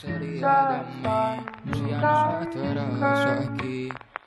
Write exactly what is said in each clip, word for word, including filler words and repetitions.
sería de mí si ya no estarás aquí?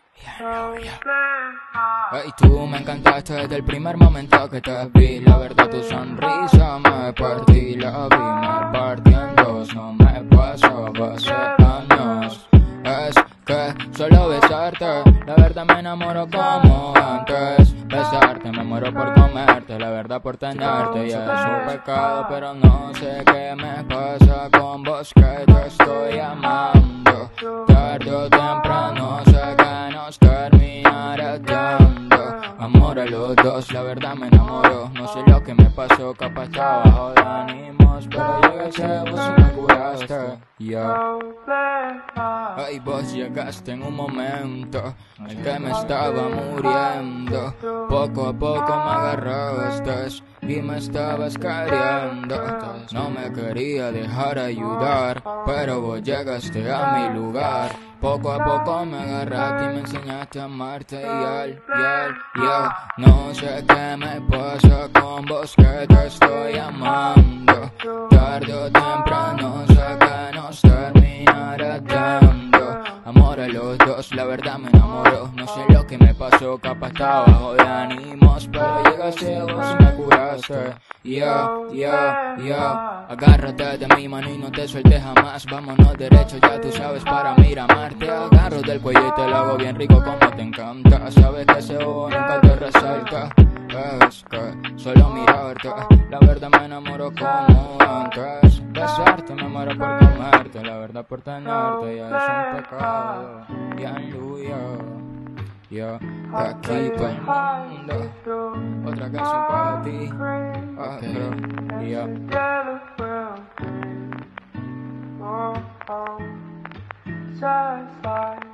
Hey, tú me encantaste desde el primer momento que te vi. La verdad tu sonrisa me partí, la vi, me partí en dos. No me pasó hace años. Es que solo besarte, la verdad me enamoro como antes. Besarte, me muero por comerte, la verdad por tenerte. Ya es un pecado, pero no sé qué me pasa con vos, que te estoy amando. Tarde o temprano sé que nos terminará dando amor a los dos, la verdad me enamoro. No sé lo que me pasó, capaz estaba bajo de ánimos, pero llegaste, vos me curaste, yeah. Ay, vos llegaste en un momento en que me estaba muriendo. Poco a poco me agarraste y me estabas queriendo. No me quería dejar ayudar, pero vos llegaste a mi lugar. Poco a poco me agarraste y me enseñaste a amarte y al, y al, yo no sé qué me pasa con vos, que te estoy amando. Tarde o temprano sé que nos terminará dando amor a los dos, la verdad me enamoró. No sé lo que me pasó, capaz estaba bajo de ánimos, pero llegaste vos y me curaste. Yo, yo, yo, agárrate de mi mano y no te sueltes jamás. Vámonos derecho, ya tú sabes, para mí amarte. Agarro del cuello y te lo hago bien rico como te encanta. Sabes que ese bobo nunca te resalta. Es que solo mirarte, la verdad me enamoro como antes. Besarte, me muero por comerte, la verdad por tenerte ya es un pecado. Y aleluya, yo aquí todo el mundo, otra canción para ti, okay. Yeah. Satisfied.